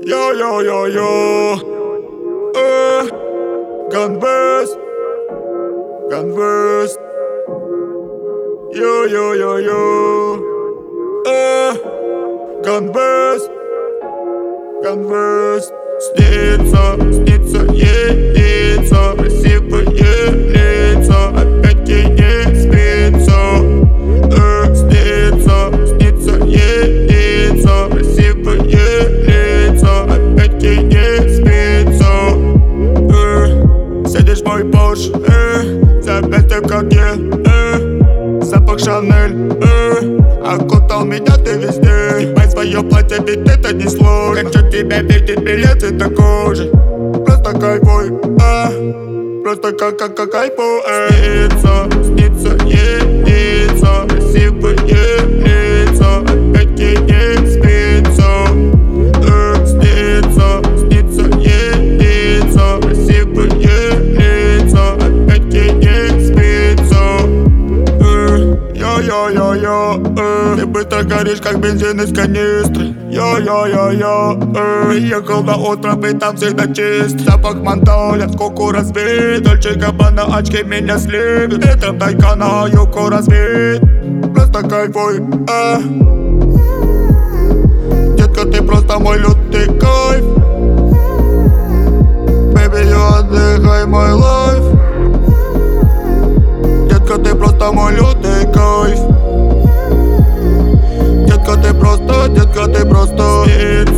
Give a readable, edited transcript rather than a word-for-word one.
Йо-йо-йо-йо, Ганвест, Ганвест. Йо-йо-йо-йо, Ганвест, Ганвест. Снится ей лица, красивые лица, опять ей не спится. Снится ей лица, красивые лица, опять ей не спится. Сидишь в мой Порш, запястье в коке, запах Шанель, окутал меня ты везде. Снимай свое платье, ведь это не сложно. Хочу тебя видеть, билеты такой же. Просто кайфуй, просто как кайфуй. Снится ей лица, красивые лица, опять ей не спится. Снится ей лица, красивые лица, опять ей не спится. Йо-йо-йо-йо, ты быстро горишь, как бензин из канистры. Йо-йо-йо-йо, приехал на остров, и там всегда чист. Запах мантоля, сколько развит. Дольче Габбана, очки меня слепят. Ветром Тайкана, юбку развит. Просто кайфуй, детка, ты просто мой лютый кайф. Baby, отдыхай, мой лайф. Детка, ты просто мой лютый кайф. Детка, ты просто